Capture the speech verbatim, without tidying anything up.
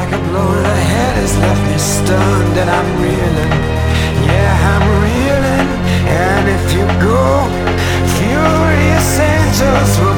like a blow to the head has left me stunned, and I'm reeling, yeah, I'm reeling. And if you go, furious angels will